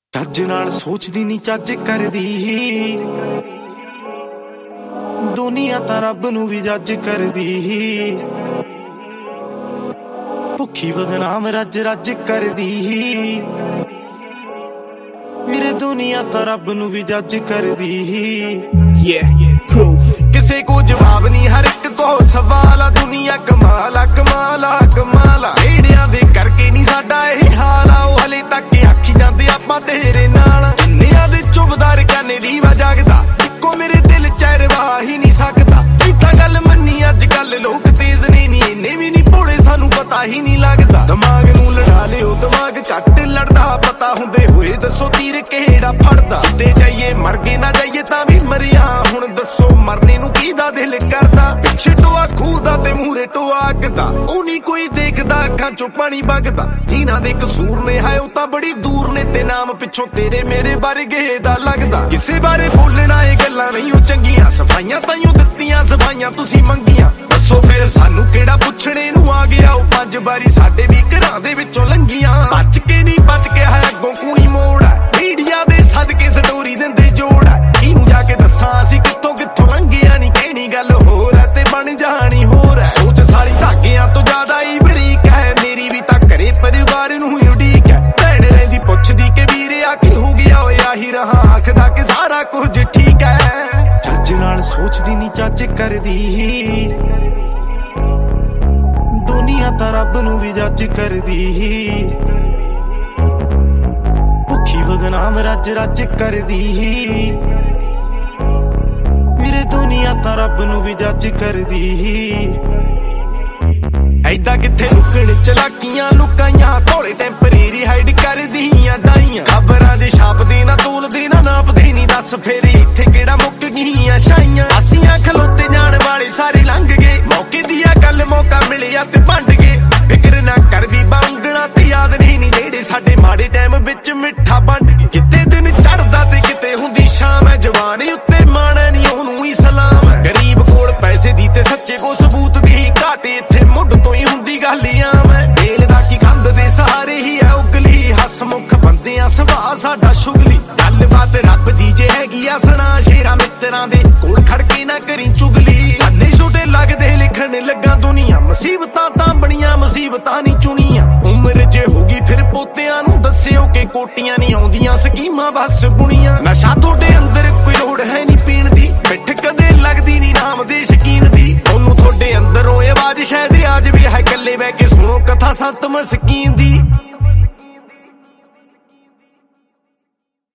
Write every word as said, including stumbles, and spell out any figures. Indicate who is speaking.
Speaker 1: ਚੱਜ ਨਾਲ ਸੋਚਦੀ ਨੀ ਚੱਜ ਕਰਦੀ, ਦੁਨੀਆ ਤਾਂ ਰੱਬ ਨੂੰ ਵੀ ਜੱਜ ਕਰਦੀ। ਭੁੱਖੀ ਬਦਨਾਮ ਰੱਜ ਰੱਜ ਕਰਦੀ, ਵੀਰੇ ਦੁਨੀਆ ਤਾਂ ਰੱਬ ਨੂੰ ਵੀ ਜੱਜ ਕਰਦੀ।
Speaker 2: Yeah, proof
Speaker 1: ਕਿਸੇ ਕੋ ਜਵਾਬ ਨਹੀਂ, ਹਰ ਇੱਕ ਕੋ ਸਵਾਲ ਆ। ਦੁਨੀਆ ਕਮਾਲਾ ਕਮਾਲਾ ਕਮਾਲਾ, ਏੜਿਆਂ ਦੇ ਕਰਕੇ ਨਹੀਂ ਸਾਡਾ ਇਹ ਹਾਲ ਆ। ਉਹ ਹਲੇ ਤੱਕ ਆਖੀ ਜਾਂਦੇ ਆਪਾਂ ਤੇਰੇ ਨਾਲ, ਦੁਨੀਆ ਦੇ ਚੁਬਦਾਰ ਕਾਨੇ ਦੀਵਾ ਜਾਗਦਾ, ਇੱਕੋ ਮੇਰੇ ਦਿਲ ਚ ਰਵਾ ਹੀ ਨਹੀਂ ਸਕਦਾ। ਇਹ ਤਾਂ ਗੱਲ ਮੰਨੀ ਅੱਜ ਕੱਲ ਲੋਕ ਤੇਜ਼ ਨੇ ਨੀ, ਇੰਨੇ ਵੀ ਨਹੀਂ ਭੋਲੇ ਸਾਨੂੰ ਪਤਾ ਹੀ ਨਹੀਂ ਲੱਗਦਾ। ਦਿਮਾਗ ਨੂੰ ਲੜਾ ਲਿਓ ਦਿਮਾਗ ਘੱਟ ਲੜਦਾ, ਪਤਾ ਹੁੰਦੇ ਹੋਏ ਦੱਸੋ ਤੀਰ ਕਿਹੜਾ ਫੜਦਾ। ਤੇ ਜਾਈਏ ਮਰ ਗਏ ਨਾ ਜਾਈਏ ਤਾਂ ਵੀ ਮਰਿਆ, ਹੁਣ ਦੱਸੋ ਮਰਨੇ ਨੂੰ ਕਿਹਦਾ ਦਿਲ ਕਰਦਾ। ਪਿੱਛੇ ਟੋਆ ਖੂਦਾ ਤੇ ਮੂਰੇ ਟੋਆ ਅੱਗਦਾ, ਉਹ ਨਹੀਂ ਕੋਈ ਦੇਖਦਾ, ਅੱਖਾਂ ਚੋਂ ਪਾਣੀ ਵਗਦਾ। ਇਹਨਾਂ ਦੇ ਕਸੂਰ ਨੇ ਹੈ ਉਹ ਤਾਂ ਬੜੀ ਦੂਰ ਨੇ, ਤੇ ਨਾਮ ਪਿੱਛੋਂ ਤੇਰੇ ਮੇਰੇ ਵਰਗੇ ਦਾ ਲੱਗਦਾ। ਕਿਸੇ ਬਾਰੇ ਬੋਲਣਾ ਇਹ ਗੱਲਾਂ ਨਹੀਂ ਉਹ ਚੰਗੀਆਂ, ਸਫਾਈਆਂ ਤਾਈਓ ਦਿੱਤੀਆਂ ਸਫਾਈਆਂ ਤੁਸੀਂ ਮੰਗੀਆਂ। ਦੱਸੋ ਫਿਰ ਸਾਨੂੰ ਕਿਹੜਾ ਪੁੱਛਣੇ ਨੂੰ ਆ ਗਿਆ, ਉਹ ਪੰਜ ਵਾਰੀ ਸਾਡੇ ਵੀ ਘਰਾਂ ਦੇ ਵਿੱਚੋਂ ਲੰਘੀਆਂ। ਬਚ ਕੇ ਨਹੀਂ ਬਚ ਕੇ ਹੈ ਅੱਗੋਂ ਕੂਣੀ ਮੋੜ ਹੈ, ਮੀਡੀਆ ਦੇ ਸਦਕੇ ਸਟੋਰੀ ਦਿੰਦੇ ਜੋੜ ਹੈ। ਇਹਨੂੰ ਜਾ ਕੇ ਦੱਸਾਂ ਅਸੀਂ ਕਿੱਥੋਂ ਕਿੱਥੋਂ ਲੰਘਿਆ, ਨਹੀਂ ਕਹਿਣੀ ਗੱਲ ਹੋਰ ਹੈ ਤੇ ਬਣ ਜਾਣੀ ਹੋਰ ਹੈ। ਸੋਚ ਸਾਰੀ ਧਾਗਿਆਂ ਤੋਂ ਜ਼ਿਆਦਾ ਹੀ ਬਰੀਕ ਹੈ, ਮੇਰੀ ਵੀ ਤਾਂ ਘਰੇ ਪਰਿਵਾਰ ਨੂੰ ਹੀ ਉਡੀਕ ਹੈ। ਭੈਣ ਰਹਿੰਦੀ ਪੁੱਛਦੀ ਕਿ ਵੀਰੇ ਆ ਕੀ ਹੋ ਗਿਆ, ਓਏ ਆਹੀ ਰਹਾ ਆਖਦਾ ਕਿ ਸਾਰਾ ਕੁਝ ਠੀਕ ਹੈ। ਚੱਜ ਨਾਲ ਸੋਚਦੀ ਨਹੀਂ ਚੱਜ ਕਰਦੀ, ਦੁਨੀਆ ਤਾਂ ਰੱਬ ਨੂੰ ਵੀ ਜੱਜ ਕਰਦੀ। ਭੁੱਖੀ ਬਦਨਾਮ ਰੱਜ ਰੱਜ ਕਰਦੀ, ਵੀਰੇ ਦੁਨੀਆ ਤਾਂ ਰੱਬ ਨੂੰ ਵੀ ਜੱਜ ਕਰਦੀ। ਐਦਾਂ ਕਿੱਥੇ ਲੁਕਣ ਚਲਾਕੀਆਂ ਲੁਕਾਈਆਂ, ਭੋਲੇ ਟੈਂਪਰੇਰੀ ਹਾਈਡ ਕਰਦੀਆਂ ਡਾਈਆਂ। ਖਬਰਾਂ ਦੇ ਛਾਪਦੇ ਨਾ ਤੋਲਦੇ ਨਾ ਨਾਪਦੇ ਨਹੀਂ, ਦੱਸ ਫੇਰ ਇੱਥੇ ਕਿਹੜਾ ਮੁੱਕ ਗਈਆਂ ਛਾਈਆਂ। ਅਸੀਂ ਖਲੋਤੇ ਜਾਣ ਵਾਲੇ ਸਾਰੇ ਲੰਘ ਗਏ, ਮੌਕੇ ਦੀ ਆ ਗੱਲ ਮੌਕਾ ਮਿਲਿਆ ਤੇ ਵੰਡ ਗਏ। ਫਿਕਰ ਨਾ ਕਰ ਵੀ ਬਾਂਗਣਾ ਤੇ ਯਾਦ ਨਹੀਂ ਨੀ ਜਿਹੜੇ ਸਾਡੇ ਮਾੜੇ ਟਾਈਮ ਵਿੱਚ ਮਿੱਠਾ ਵੰਡ ਗਏ। ਕਿਤੇ ਦਿਨ ਚੜਦਾ ਤੇ ਕਿਤੇ ਹੁੰਦੀ ਸ਼ਾਮ ਹੈ, ਜਵਾਨ ਉੱਤੇ ਮਾਣਾ ਨਹੀਂ ਉਹਨੂੰ ਹੀ ਸਲਾਮ ਹੈ। ਗਰੀਬ ਕੋਲ ਪੈਸੇ ਦੀ ਤੇ ਸੱਚੇ ਕੋ ਸਬੂਤ ਦੀ ਘਾਟ, ਇੱਥੇ ਮੁੱਢ ਤੋਂ ਹੀ ਹੁੰਦੀ ਗੱਲ ਆਮ ਹੈ। ਵੇਲ ਦਾ ਕੀ ਕੰਧ ਦੇ ਸਹਾਰੇ ਹੀ ਹੈ ਉਗਲੀ, ਹਸਮੁਖ ਬੰਦਿਆਂ ਸੁਭਾਅ ਸਾਡਾ ਸ਼ੁਗਲੀ। ਗੱਲਬਾਤ ਰੱਬ ਦੀ ਜੇ ਹੈਗੀ ਆ ਸੁਣਾ, ਸ਼ੇਰਾਂ ਮਿੱਤਰਾਂ ਦੇ ਕੋਲ ਖੜ ਕੇ ਨਾ ਕਰੀ ਚੁਗਲੀ। ਅੰਨੇ ਛੋਟੇ ਲੱਗਦੇ ਲਿਖਣ ਲੱਗਾ ਦੁਨੀਆ, ਮੁਸੀਬਤਾਂ ਤਾਂ ਬਣੀਆਂ ਮੁਸੀਬਤਾਂ ਨਹੀਂ ਚੁਣੀਆਂ। ਉਮਰ ਜੇ ਹੋਗੀ ਫਿਰ ਪੋਤਿਆਂ ਨੂੰ ਦੱਸਿਓ ਕਿ ਕੋਟੀਆਂ ਨਹੀਂ ਆਉਂਦੀਆਂ ਸਕੀਮਾਂ ਬਸ ਬੁਣੀਆਂ। ਨਸ਼ਾ ਤੁਹਾਡੇ ਅੰਦਰ ਕੋਈ ਲੋੜ ਹੈ ਨਹੀਂ ਪੀਣ ਦੀ, ਪਿੱਠ ਕਦੇ ਲੱਗਦੀ ਨਹੀਂ ਨਾਮ ਦੇ ਸ਼ਕੀਨ ਦੀ। ਉਹਨੂੰ ਤੁਹਾਡੇ ਅੰਦਰੋਂ ਆਵਾਜ਼ ਸ਼ਾਇਦ ਆ ਜਾਵੇ, ਹੈ ਇਕੱਲੇ ਬਹਿ ਕੇ ਸੁਣੋ ਕਥਾ ਸੰਤ ਮਸਕੀਨ ਦੀ।